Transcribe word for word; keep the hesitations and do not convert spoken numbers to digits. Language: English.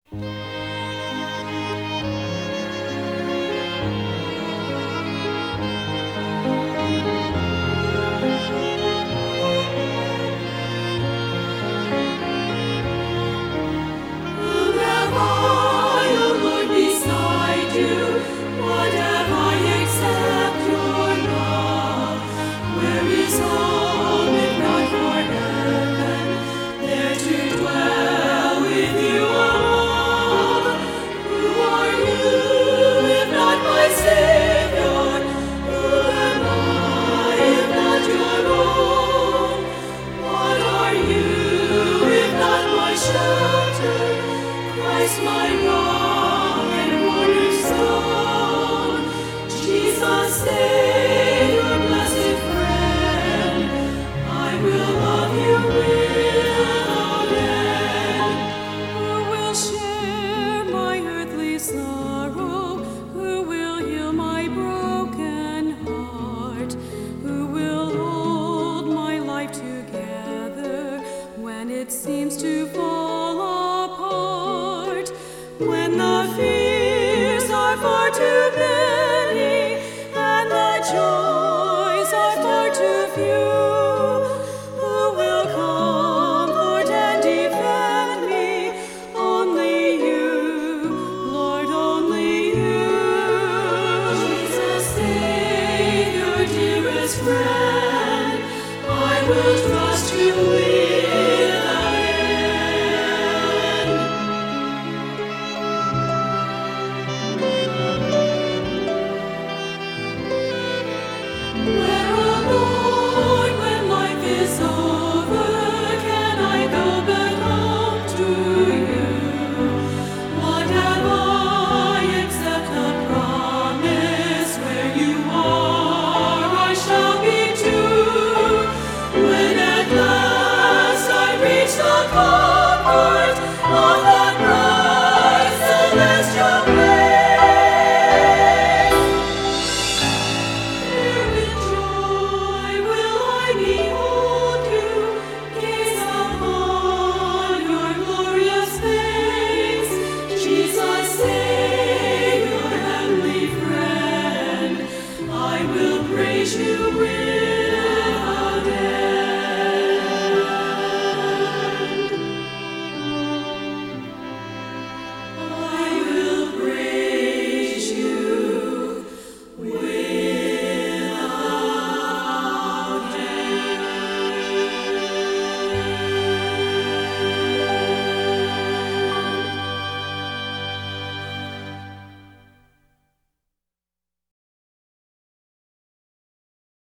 Christ, my rock and cornerstone, Jesus, Savior, blessed friend, I will love you without end. Who will share my earthly sorrow? Who will heal my broken heart? Who will hold my life together when it seems to fall apart? When the fear